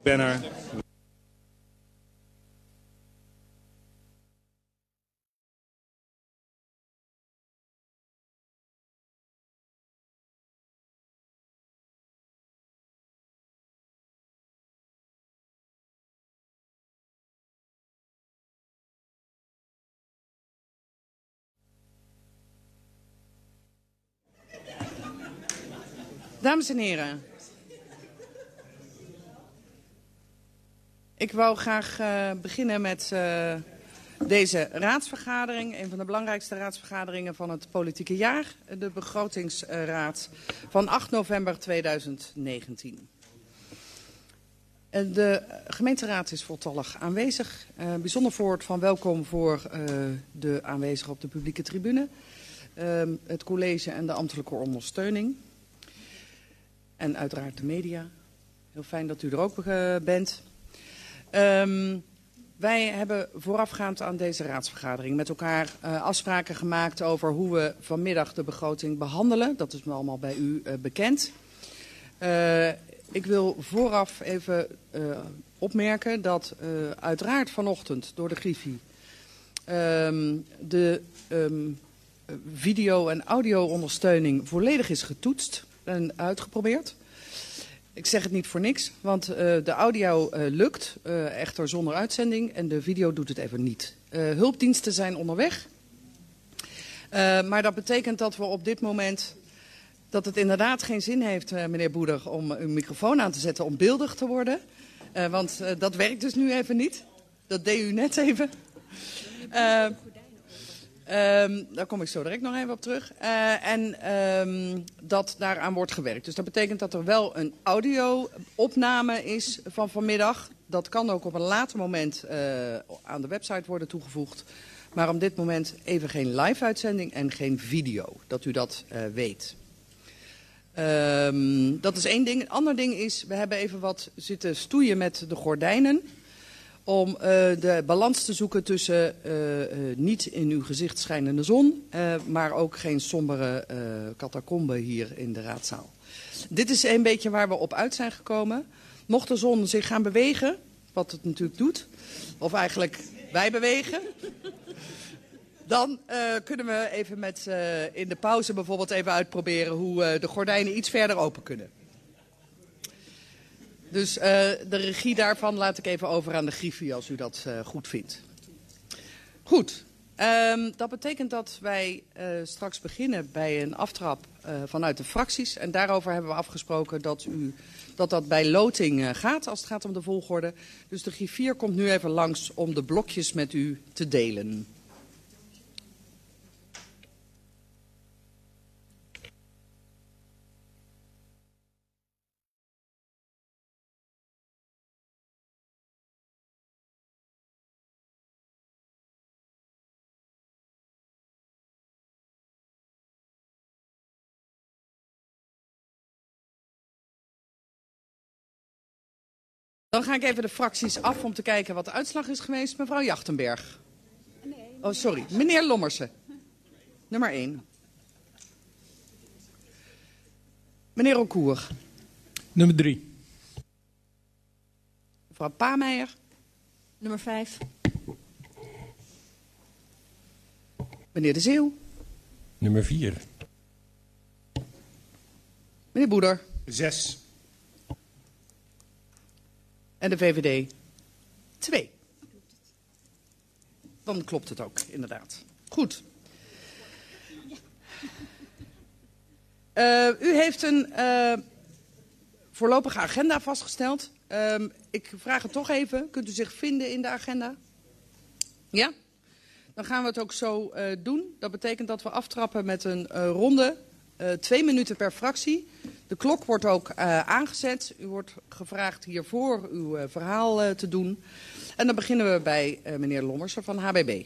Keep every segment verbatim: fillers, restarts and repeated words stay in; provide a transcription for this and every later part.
ben er. Dames en heren, ik wou graag uh, beginnen met uh, deze raadsvergadering. Een van de belangrijkste raadsvergaderingen van het politieke jaar. De begrotingsraad van acht november tweeduizend negentien. De gemeenteraad is voltallig aanwezig. Uh, bijzonder woord van welkom voor uh, de aanwezigen op de publieke tribune. Uh, het college en de ambtelijke ondersteuning. En uiteraard de media. Heel fijn dat u er ook uh, bent. Um, wij hebben voorafgaand aan deze raadsvergadering met elkaar uh, afspraken gemaakt over hoe we vanmiddag de begroting behandelen. Dat is me allemaal bij u uh, bekend. Uh, ik wil vooraf even uh, opmerken dat uh, uiteraard vanochtend door de Griffie um, de um, video- en audio-ondersteuning volledig is getoetst en uitgeprobeerd. Ik zeg het niet voor niks, want uh, de audio uh, lukt, uh, echter zonder uitzending, en de video doet het even niet. Uh, hulpdiensten zijn onderweg, uh, maar dat betekent dat we op dit moment, dat het inderdaad geen zin heeft, uh, meneer Boeder, om uw microfoon aan te zetten om beeldig te worden. Uh, want uh, dat werkt dus nu even niet. Dat deed u net even. Uh, Um, daar kom ik zo direct nog even op terug. Uh, en um, dat daaraan wordt gewerkt. Dus dat betekent dat er wel een audio-opname is van vanmiddag. Dat kan ook op een later moment uh, aan de website worden toegevoegd. Maar op dit moment even geen live-uitzending en geen video. Dat u dat uh, weet. Um, dat is één ding. Een ander ding is, we hebben even wat zitten stoeien met de gordijnen. Om uh, de balans te zoeken tussen uh, uh, niet in uw gezicht schijnende zon, uh, maar ook geen sombere uh, catacombe hier in de raadzaal. Dit is een beetje waar we op uit zijn gekomen. Mocht de zon zich gaan bewegen, wat het natuurlijk doet, of eigenlijk wij bewegen, dan uh, kunnen we even met, uh, in de pauze bijvoorbeeld even uitproberen hoe uh, de gordijnen iets verder open kunnen. Dus uh, de regie daarvan laat ik even over aan de Griffie als u dat uh, goed vindt. Goed, um, dat betekent dat wij uh, straks beginnen bij een aftrap uh, vanuit de fracties. En daarover hebben we afgesproken dat u, dat, dat bij loting uh, gaat als het gaat om de volgorde. Dus de griffier komt nu even langs om de blokjes met u te delen. Dan ga ik even de fracties af om te kijken wat de uitslag is geweest. Mevrouw Jachtenberg. Oh, sorry. Meneer Lommersen. Nummer één. Meneer Rokoer. Nummer drie. Mevrouw Pameijer. Nummer vijf. Meneer De Zeeuw. Nummer vier. Meneer Boeder. Zes. En de V V D twee. Dan klopt het ook, inderdaad. Goed. Uh, u heeft een uh, voorlopige agenda vastgesteld. Uh, ik vraag het toch even. Kunt u zich vinden in de agenda? Ja? Dan gaan we het ook zo uh, doen. Dat betekent dat we aftrappen met een uh, ronde. Uh, twee minuten per fractie. De klok wordt ook uh, aangezet. U wordt gevraagd hiervoor uw uh, verhaal uh, te doen. En dan beginnen we bij uh, meneer Lommersen van H B B.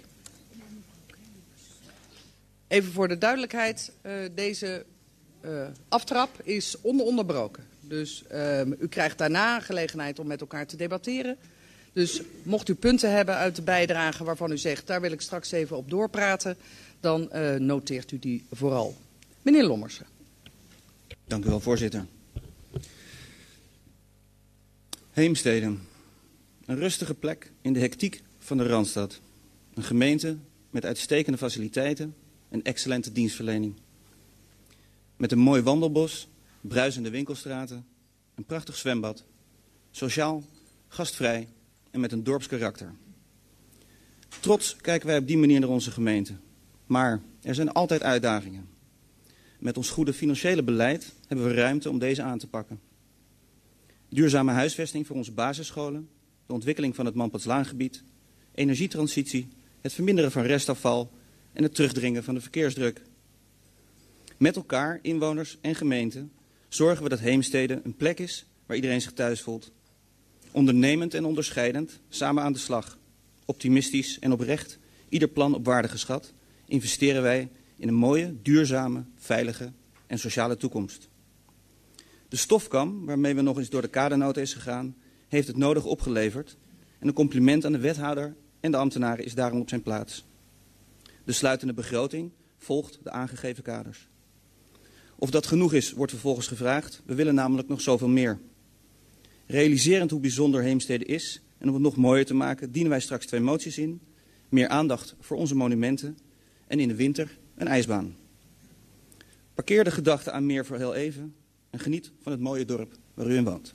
Even voor de duidelijkheid. Uh, deze uh, aftrap is ononderbroken. Dus uh, u krijgt daarna gelegenheid om met elkaar te debatteren. Dus mocht u punten hebben uit de bijdrage waarvan u zegt, daar wil ik straks even op doorpraten, dan uh, noteert u die vooral. Meneer Lommersen. Dank u wel, voorzitter. Heemstede. Een rustige plek in de hectiek van de Randstad. Een gemeente met uitstekende faciliteiten en excellente dienstverlening. Met een mooi wandelbos, bruisende winkelstraten, een prachtig zwembad. Sociaal, gastvrij en met een dorpskarakter. Trots kijken wij op die manier naar onze gemeente. Maar er zijn altijd uitdagingen. Met ons goede financiële beleid hebben we ruimte om deze aan te pakken. Duurzame huisvesting voor onze basisscholen, de ontwikkeling van het Mampatslaangebied, energietransitie, het verminderen van restafval en het terugdringen van de verkeersdruk. Met elkaar, inwoners en gemeenten, zorgen we dat Heemstede een plek is waar iedereen zich thuis voelt. Ondernemend en onderscheidend, samen aan de slag. Optimistisch en oprecht, ieder plan op waarde geschat, investeren wij in een mooie, duurzame, veilige en sociale toekomst. De stofkam, waarmee we nog eens door de kadernota is gegaan, heeft het nodig opgeleverd. En een compliment aan de wethouder en de ambtenaren is daarom op zijn plaats. De sluitende begroting volgt de aangegeven kaders. Of dat genoeg is, wordt vervolgens gevraagd. We willen namelijk nog zoveel meer. Realiserend hoe bijzonder Heemstede is en om het nog mooier te maken, dienen wij straks twee moties in. Meer aandacht voor onze monumenten en in de winter een ijsbaan. Parkeer de gedachten aan meer voor heel even en geniet van het mooie dorp waar u in woont.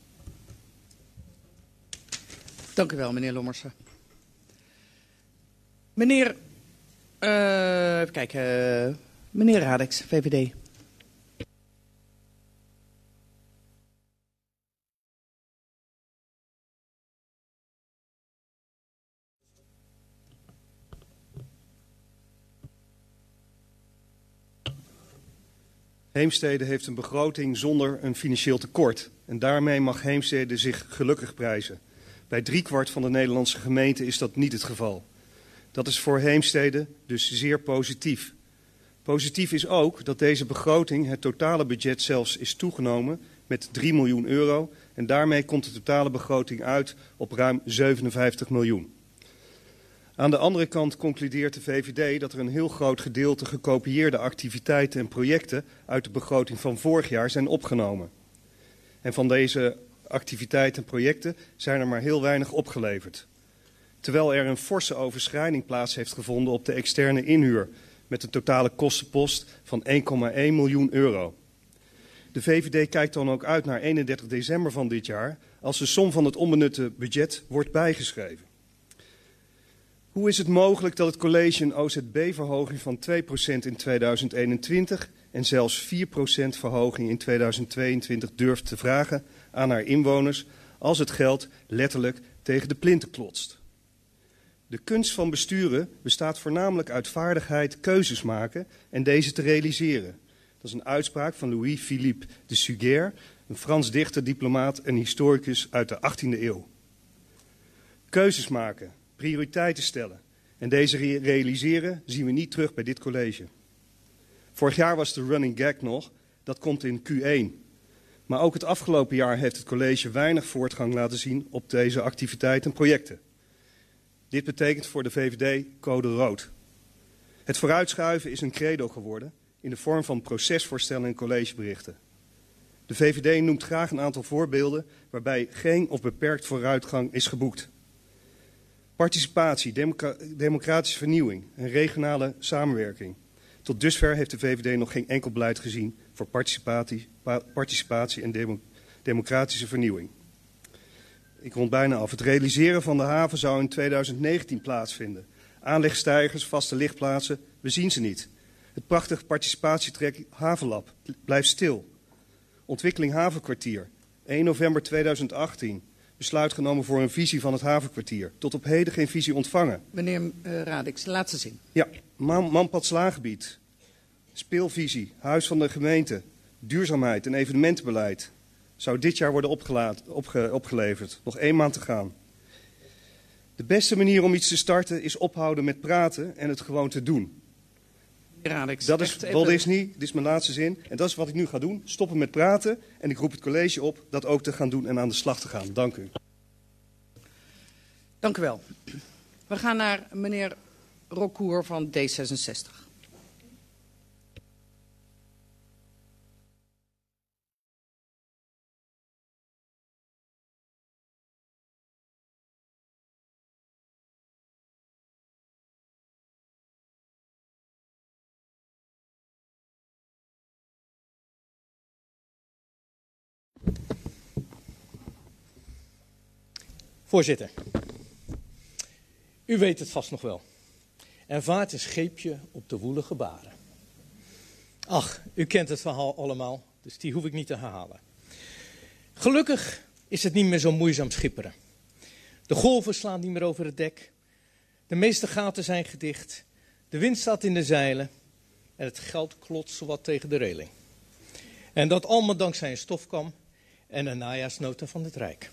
Dank u wel, meneer Lommersen. Meneer, uh, even kijken, uh, meneer Radeks, V V D. Heemstede heeft een begroting zonder een financieel tekort. En daarmee mag Heemstede zich gelukkig prijzen. Bij driekwart van de Nederlandse gemeenten is dat niet het geval. Dat is voor Heemstede dus zeer positief. Positief is ook dat deze begroting het totale budget zelfs is toegenomen met drie miljoen euro. En daarmee komt de totale begroting uit op ruim zevenenvijftig miljoen. Aan de andere kant concludeert de V V D dat er een heel groot gedeelte gekopieerde activiteiten en projecten uit de begroting van vorig jaar zijn opgenomen. En van deze activiteiten en projecten zijn er maar heel weinig opgeleverd. Terwijl er een forse overschrijding plaats heeft gevonden op de externe inhuur met een totale kostenpost van één komma één miljoen euro. De V V D kijkt dan ook uit naar eenendertig december van dit jaar als de som van het onbenutte budget wordt bijgeschreven. Hoe is het mogelijk dat het college een O Z B-verhoging van twee procent in tweeduizend eenentwintig en zelfs vier procent verhoging in tweeduizend tweeëntwintig durft te vragen aan haar inwoners als het geld letterlijk tegen de plinten klotst? De kunst van besturen bestaat voornamelijk uit vaardigheid keuzes maken en deze te realiseren. Dat is een uitspraak van Louis-Philippe de Suger, een Frans dichter, diplomaat en historicus uit de achttiende eeuw. Keuzes maken, prioriteiten stellen en deze re realiseren zien we niet terug bij dit college. Vorig jaar was de running gag nog, dat komt in Q één. Maar ook het afgelopen jaar heeft het college weinig voortgang laten zien op deze activiteiten en projecten. Dit betekent voor de V V D code rood. Het vooruitschuiven is een credo geworden in de vorm van procesvoorstellen en collegeberichten. De V V D noemt graag een aantal voorbeelden waarbij geen of beperkt vooruitgang is geboekt. Participatie, democra democratische vernieuwing en regionale samenwerking. Tot dusver heeft de V V D nog geen enkel beleid gezien voor participatie, participatie en demo democratische vernieuwing. Ik rond bijna af. Het realiseren van de haven zou in tweeduizend negentien plaatsvinden. Aanlegstijgers, vaste lichtplaatsen, we zien ze niet. Het prachtige participatietrek Havenlab blijft stil. Ontwikkeling havenkwartier, één november tweeduizend achttien. Besluit genomen voor een visie van het havenkwartier. Tot op heden geen visie ontvangen. Meneer uh, Radix, laatste zin. Ja, Man Mampatslaangebied. Speelvisie, huis van de gemeente, duurzaamheid en evenementenbeleid. Zou dit jaar worden opge opgeleverd. Nog één maand te gaan. De beste manier om iets te starten is ophouden met praten en het gewoon te doen. Radix, dat is Walt Disney, dit is mijn laatste zin. En dat is wat ik nu ga doen. Stoppen met praten. En ik roep het college op dat ook te gaan doen en aan de slag te gaan. Dank u. Dank u wel. We gaan naar meneer Rockour van D zesenzestig. Voorzitter, u weet het vast nog wel. Er vaart een scheepje op de woelige baren. Ach, u kent het verhaal allemaal, dus die hoef ik niet te herhalen. Gelukkig is het niet meer zo moeizaam schipperen. De golven slaan niet meer over het dek. De meeste gaten zijn gedicht. De wind staat in de zeilen. En het geld klotst zowat tegen de reling. En dat allemaal dankzij een stofkam en een najaarsnota van het Rijk.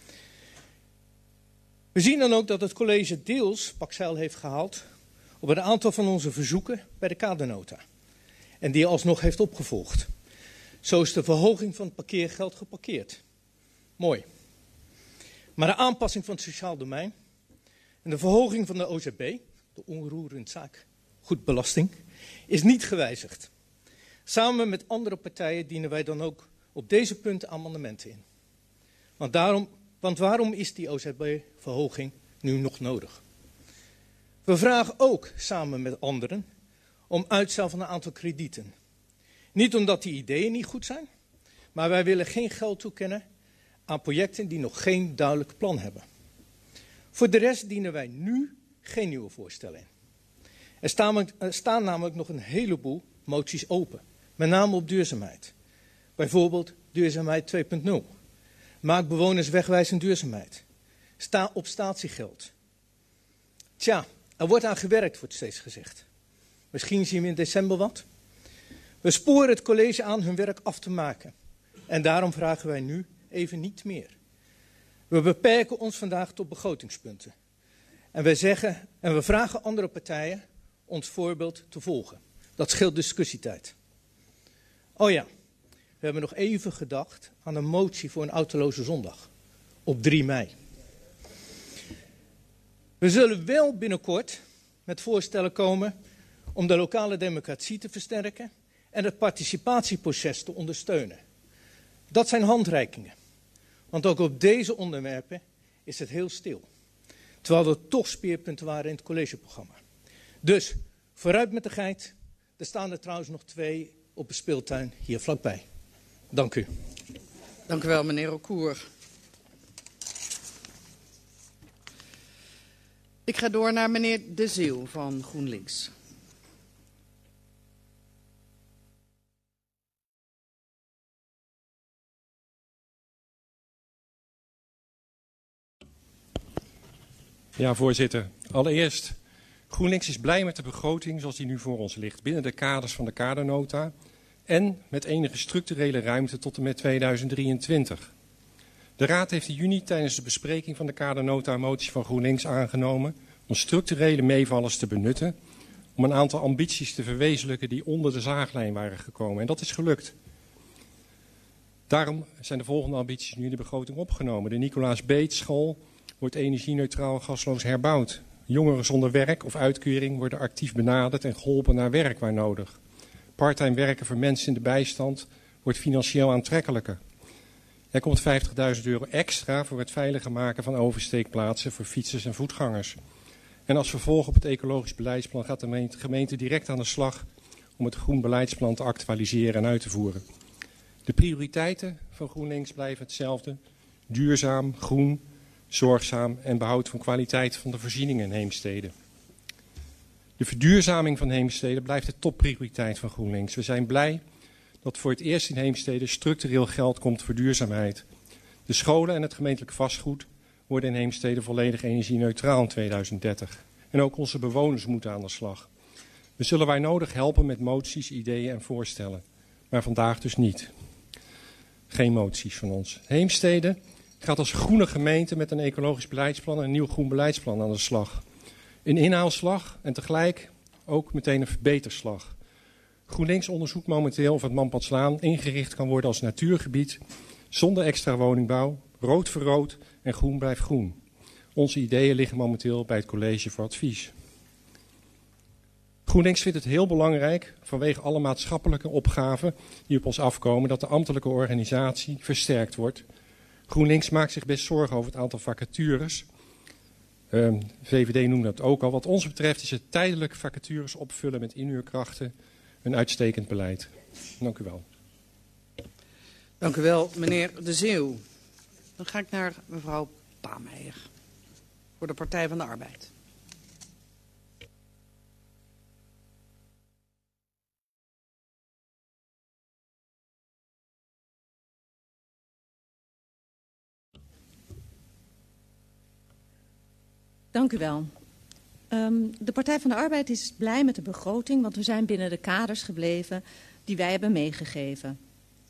We zien dan ook dat het college deels pakzeil heeft gehaald op een aantal van onze verzoeken bij de kadernota. En die alsnog heeft opgevolgd. Zo is de verhoging van het parkeergeld geparkeerd. Mooi. Maar de aanpassing van het sociaal domein en de verhoging van de O Z B, de onroerend zaakgoedbelasting, is niet gewijzigd. Samen met andere partijen dienen wij dan ook op deze punten amendementen in. Want, daarom, want waarom is die O Z B-verhoging nu nog nodig? We vragen ook samen met anderen om uitstel van een aantal kredieten. Niet omdat die ideeën niet goed zijn, maar wij willen geen geld toekennen aan projecten die nog geen duidelijk plan hebben. Voor de rest dienen wij nu geen nieuwe voorstellen in. Er staan, er staan namelijk nog een heleboel moties open, met name op duurzaamheid. Bijvoorbeeld duurzaamheid twee punt nul. Maak bewoners wegwijzend duurzaamheid. Sta op statiegeld. Tja, er wordt aan gewerkt, wordt steeds gezegd. Misschien zien we in december wat. We sporen het college aan hun werk af te maken. En daarom vragen wij nu even niet meer. We beperken ons vandaag tot begrotingspunten. En we zeggen, en we vragen andere partijen ons voorbeeld te volgen. Dat scheelt discussietijd. Oh ja, we hebben nog even gedacht aan een motie voor een autoloze zondag. Op drie mei. We zullen wel binnenkort met voorstellen komen om de lokale democratie te versterken en het participatieproces te ondersteunen. Dat zijn handreikingen. Want ook op deze onderwerpen is het heel stil. Terwijl er toch speerpunten waren in het collegeprogramma. Dus, vooruit met de geit. Er staan er trouwens nog twee op de speeltuin hier vlakbij. Dank u. Dank u wel, meneer Recour. Ik ga door naar meneer De Zeeuw van GroenLinks. Ja, voorzitter. Allereerst, GroenLinks is blij met de begroting zoals die nu voor ons ligt, binnen de kaders van de kadernota en met enige structurele ruimte tot en met tweeduizend drieëntwintig. De Raad heeft in juni tijdens de bespreking van de kadernota een motie van GroenLinks aangenomen om structurele meevallers te benutten, om een aantal ambities te verwezenlijken die onder de zaaglijn waren gekomen. En dat is gelukt. Daarom zijn de volgende ambities nu in de begroting opgenomen. De Nicolaas Beets School wordt energie-neutraal gasloos herbouwd. Jongeren zonder werk of uitkering worden actief benaderd en geholpen naar werk waar nodig. Parttime werken voor mensen in de bijstand wordt financieel aantrekkelijker. Er komt vijftigduizend euro extra voor het veiliger maken van oversteekplaatsen voor fietsers en voetgangers. En als vervolg op het ecologisch beleidsplan gaat de gemeente direct aan de slag om het groen beleidsplan te actualiseren en uit te voeren. De prioriteiten van GroenLinks blijven hetzelfde. Duurzaam, groen, zorgzaam en behoud van kwaliteit van de voorzieningen in Heemstede. De verduurzaming van Heemstede blijft de topprioriteit van GroenLinks. We zijn blij dat voor het eerst in Heemstede structureel geld komt voor duurzaamheid. De scholen en het gemeentelijk vastgoed worden in Heemstede volledig energie-neutraal in tweeduizend dertig. En ook onze bewoners moeten aan de slag. We zullen waar nodig helpen met moties, ideeën en voorstellen. Maar vandaag dus niet. Geen moties van ons. Heemstede gaat als groene gemeente met een ecologisch beleidsplan en een nieuw groen beleidsplan aan de slag. Een inhaalslag en tegelijk ook meteen een verbeterslag. GroenLinks onderzoekt momenteel of het Mampadslaan ingericht kan worden als natuurgebied, zonder extra woningbouw, rood voor rood en groen blijft groen. Onze ideeën liggen momenteel bij het college voor advies. GroenLinks vindt het heel belangrijk, vanwege alle maatschappelijke opgaven die op ons afkomen, dat de ambtelijke organisatie versterkt wordt. GroenLinks maakt zich best zorgen over het aantal vacatures. Um, V V D noemde dat ook al. Wat ons betreft is het tijdelijk vacatures opvullen met inhuurkrachten een uitstekend beleid. Dank u wel. Dank u wel, meneer De Zeeuw. Dan ga ik naar mevrouw Paameijer voor de Partij van de Arbeid. Dank u wel. Um, de Partij van de Arbeid is blij met de begroting, want we zijn binnen de kaders gebleven die wij hebben meegegeven.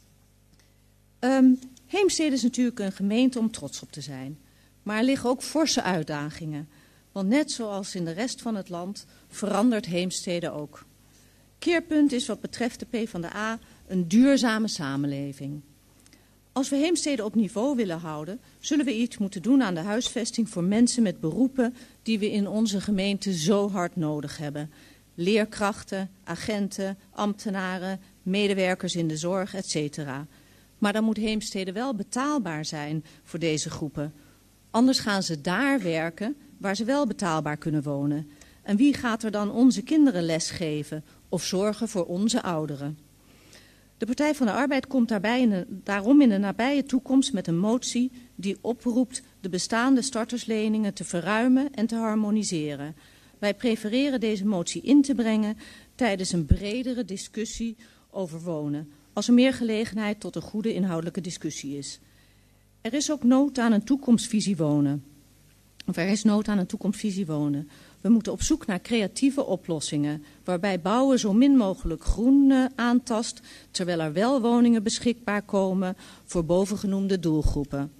Um, Heemstede is natuurlijk een gemeente om trots op te zijn. Maar er liggen ook forse uitdagingen. Want net zoals in de rest van het land verandert Heemstede ook. Keerpunt is wat betreft de PvdA een duurzame samenleving. Als we Heemstede op niveau willen houden, zullen we iets moeten doen aan de huisvesting voor mensen met beroepen die we in onze gemeente zo hard nodig hebben. Leerkrachten, agenten, ambtenaren, medewerkers in de zorg, et cetera. Maar dan moet Heemstede wel betaalbaar zijn voor deze groepen. Anders gaan ze daar werken waar ze wel betaalbaar kunnen wonen. En wie gaat er dan onze kinderen lesgeven of zorgen voor onze ouderen? De Partij van de Arbeid komt daarbij in de, daarom in de nabije toekomst met een motie die oproept de bestaande startersleningen te verruimen en te harmoniseren. Wij prefereren deze motie in te brengen tijdens een bredere discussie over wonen, als er meer gelegenheid tot een goede inhoudelijke discussie is. Er is ook nood aan een toekomstvisie wonen. Of er is nood aan een toekomstvisie wonen. We moeten op zoek naar creatieve oplossingen, waarbij bouwen zo min mogelijk groen uh, aantast, terwijl er wel woningen beschikbaar komen voor bovengenoemde doelgroepen.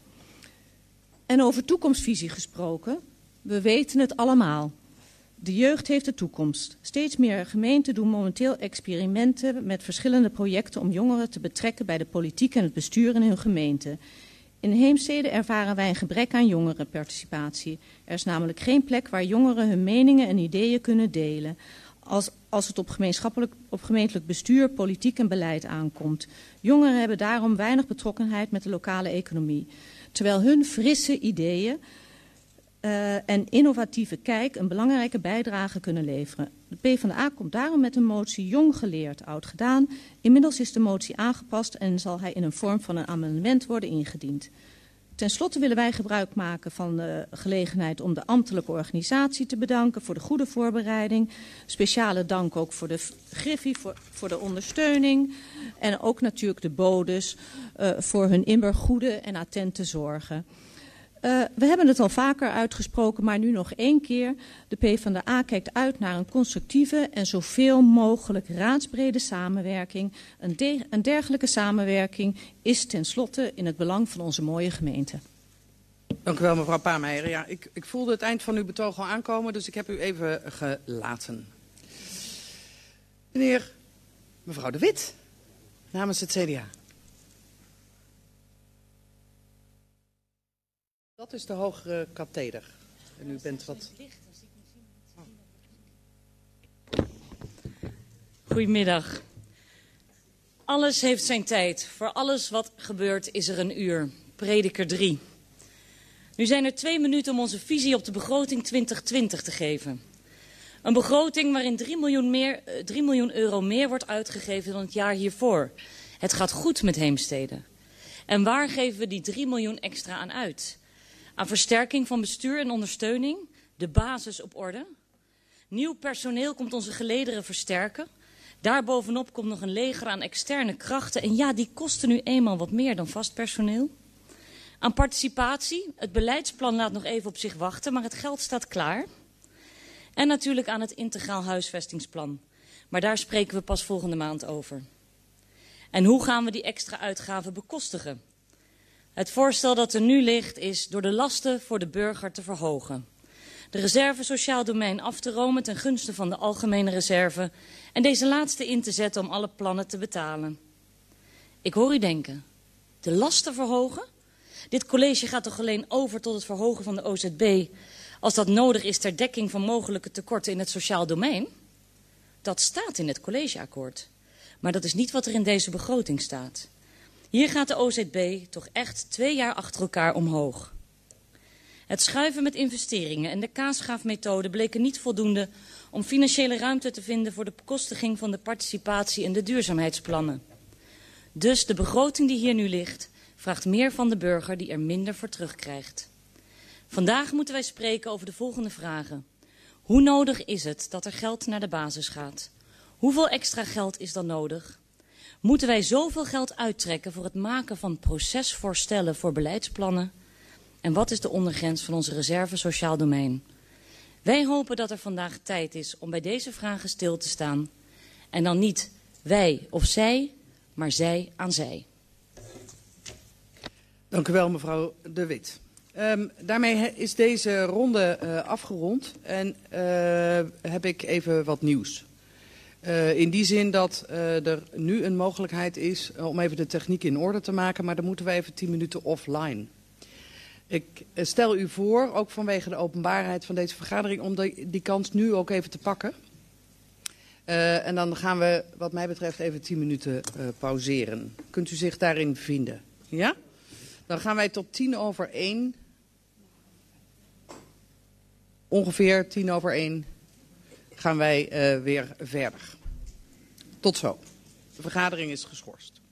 En over toekomstvisie gesproken, we weten het allemaal. De jeugd heeft de toekomst. Steeds meer gemeenten doen momenteel experimenten met verschillende projecten om jongeren te betrekken bij de politiek en het bestuur in hun gemeente. In Heemstede ervaren wij een gebrek aan jongerenparticipatie. Er is namelijk geen plek waar jongeren hun meningen en ideeën kunnen delen, als, als het op, gemeenschappelijk, op gemeentelijk bestuur, politiek en beleid aankomt. Jongeren hebben daarom weinig betrokkenheid met de lokale economie, terwijl hun frisse ideeën uh, en innovatieve kijk een belangrijke bijdrage kunnen leveren. De PvdA komt daarom met een motie jong geleerd, oud gedaan. Inmiddels is de motie aangepast en zal hij in een vorm van een amendement worden ingediend. Ten slotte willen wij gebruik maken van de gelegenheid om de ambtelijke organisatie te bedanken voor de goede voorbereiding. Speciale dank ook voor de Griffie, voor, voor de ondersteuning. En ook natuurlijk de bodes uh, voor hun immer goede en attente zorgen. Uh, we hebben het al vaker uitgesproken, maar nu nog één keer. De PvdA kijkt uit naar een constructieve en zoveel mogelijk raadsbrede samenwerking. Een, de een dergelijke samenwerking is tenslotte in het belang van onze mooie gemeente. Dank u wel, mevrouw Paameijer. Ja, ik, ik voelde het eind van uw betoog al aankomen, dus ik heb u even gelaten. Meneer, mevrouw De Wit, namens het C D A. Dat is de hogere katheder. En u bent wat... Goedemiddag. Alles heeft zijn tijd. Voor alles wat gebeurt is er een uur. Prediker drie. Nu zijn er twee minuten om onze visie op de begroting twintig twintig te geven. Een begroting waarin drie miljoen, meer, drie miljoen euro meer wordt uitgegeven dan het jaar hiervoor. Het gaat goed met Heemstede. En waar geven we die drie miljoen extra aan uit? Aan versterking van bestuur en ondersteuning, de basis op orde. Nieuw personeel komt onze gelederen versterken. Daarbovenop komt nog een leger aan externe krachten. En ja, die kosten nu eenmaal wat meer dan vast personeel. Aan participatie, het beleidsplan laat nog even op zich wachten, maar het geld staat klaar. En natuurlijk aan het integraal huisvestingsplan. Maar daar spreken we pas volgende maand over. En hoe gaan we die extra uitgaven bekostigen? Het voorstel dat er nu ligt is door de lasten voor de burger te verhogen. De reserve sociaal domein af te romen ten gunste van de algemene reserve en deze laatste in te zetten om alle plannen te betalen. Ik hoor u denken, de lasten verhogen? Dit college gaat toch alleen over tot het verhogen van de O Z B als dat nodig is ter dekking van mogelijke tekorten in het sociaal domein? Dat staat in het collegeakkoord, maar dat is niet wat er in deze begroting staat. Hier gaat de O Z B toch echt twee jaar achter elkaar omhoog. Het schuiven met investeringen en de kaasschaafmethode bleken niet voldoende om financiële ruimte te vinden voor de bekostiging van de participatie en de duurzaamheidsplannen. Dus de begroting die hier nu ligt vraagt meer van de burger die er minder voor terugkrijgt. Vandaag moeten wij spreken over de volgende vragen. Hoe nodig is het dat er geld naar de basis gaat? Hoeveel extra geld is dan nodig? Moeten wij zoveel geld uittrekken voor het maken van procesvoorstellen voor beleidsplannen? En wat is de ondergrens van onze reserve sociaal domein? Wij hopen dat er vandaag tijd is om bij deze vragen stil te staan. En dan niet wij of zij, maar zij aan zij. Dank u wel, mevrouw De Wit. Um, daarmee is deze ronde uh, afgerond en uh, heb ik even wat nieuws. Uh, in die zin dat uh, er nu een mogelijkheid is uh, om even de techniek in orde te maken, maar dan moeten we even tien minuten offline. Ik uh, stel u voor, ook vanwege de openbaarheid van deze vergadering, om die, die kans nu ook even te pakken. Uh, en dan gaan we, wat mij betreft, even tien minuten uh, pauzeren. Kunt u zich daarin vinden? Ja? Dan gaan wij tot tien over één. Ongeveer tien over één gaan wij uh, weer verder. Tot zo. De vergadering is geschorst.